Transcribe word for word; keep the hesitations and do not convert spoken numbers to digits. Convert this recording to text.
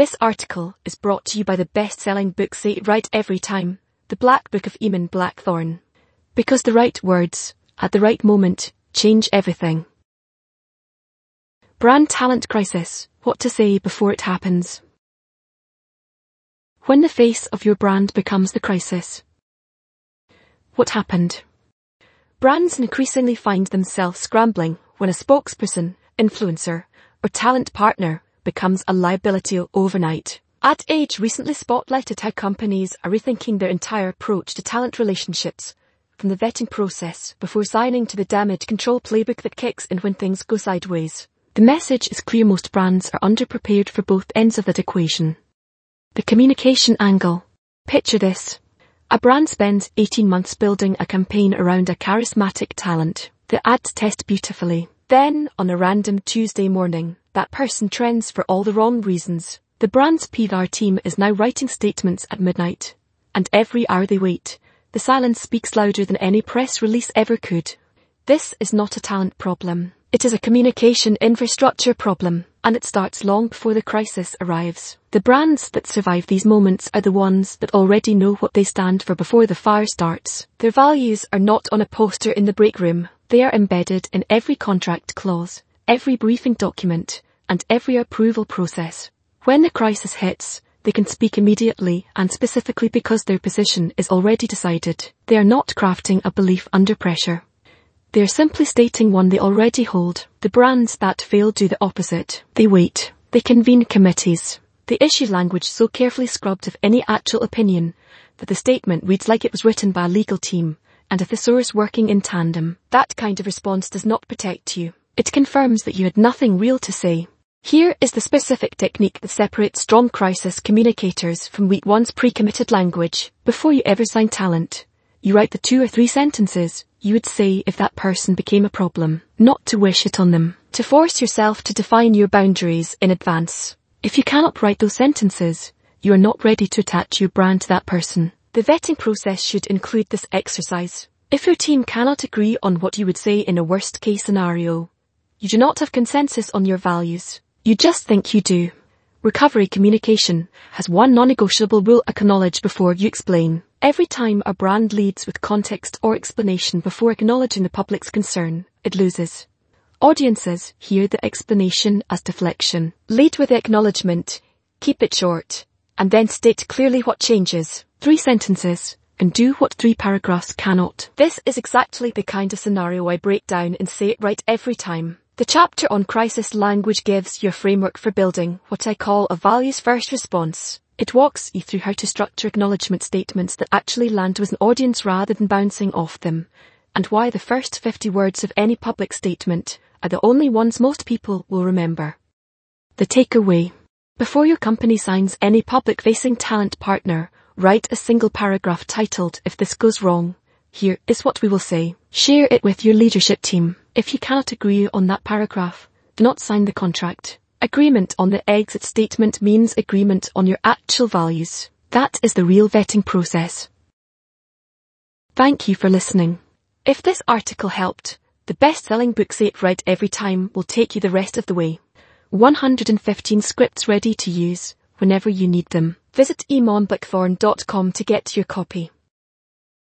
This article is brought to you by the best-selling book Say It Right Every Time, The Black Book of Eamon Blackthorne. Because the right words, at the right moment, change everything. Brand talent crisis, what to say before it happens. When the face of your brand becomes the crisis. What happened? Brands increasingly find themselves scrambling when a spokesperson, influencer, or talent partner becomes a liability overnight. Ad Age recently spotlighted how companies are rethinking their entire approach to talent relationships, from the vetting process before signing to the damage control playbook that kicks in when things go sideways. The message is clear: most brands are underprepared for both ends of that equation. The communication angle. Picture this. A brand spends eighteen months building a campaign around a charismatic talent. The ads test beautifully. Then, on a random Tuesday morning, that person trends for all the wrong reasons. The brand's P R team is now writing statements at midnight. And every hour they wait, the silence speaks louder than any press release ever could. This is not a talent problem. It is a communication infrastructure problem, and it starts long before the crisis arrives. The brands that survive these moments are the ones that already know what they stand for before the fire starts. Their values are not on a poster in the break room. They are embedded in every contract clause, every briefing document, and every approval process. When the crisis hits, they can speak immediately and specifically because their position is already decided. They are not crafting a belief under pressure. They are simply stating one they already hold. The brands that fail do the opposite. They wait. They convene committees. They issue language so carefully scrubbed of any actual opinion that the statement reads like it was written by a legal team and a thesaurus working in tandem. That kind of response does not protect you. It confirms that you had nothing real to say. Here is the specific technique that separates strong crisis communicators from weak ones. Pre-committed language. Before you ever sign talent, you write the two or three sentences you would say if that person became a problem, not to wish it on them, to force yourself to define your boundaries in advance. If you cannot write those sentences, you are not ready to attach your brand to that person. The vetting process should include this exercise. If your team cannot agree on what you would say in a worst-case scenario, you do not have consensus on your values. You just think you do. Recovery communication has one non-negotiable rule: acknowledge before you explain. Every time a brand leads with context or explanation before acknowledging the public's concern, it loses. Audiences hear the explanation as deflection. Lead with the acknowledgement, keep it short, and then state clearly what changes. Three sentences, and do what three paragraphs cannot. This is exactly the kind of scenario I break down in Say It Right Every Time. The chapter on crisis language gives you a framework for building what I call a values-first response. It walks you through how to structure acknowledgement statements that actually land with an audience rather than bouncing off them, and why the first fifty words of any public statement are the only ones most people will remember. The takeaway. Before your company signs any public-facing talent partner, write a single paragraph titled "If This Goes Wrong, Here is What We Will Say." Share it with your leadership team. If you cannot agree on that paragraph, do not sign the contract. Agreement on the exit statement means agreement on your actual values. That is the real vetting process. Thank you for listening. If this article helped, the best-selling book Say It Right Every Time will take you the rest of the way. one hundred fifteen scripts ready to use whenever you need them. Visit eamon blackthorne dot com to get your copy.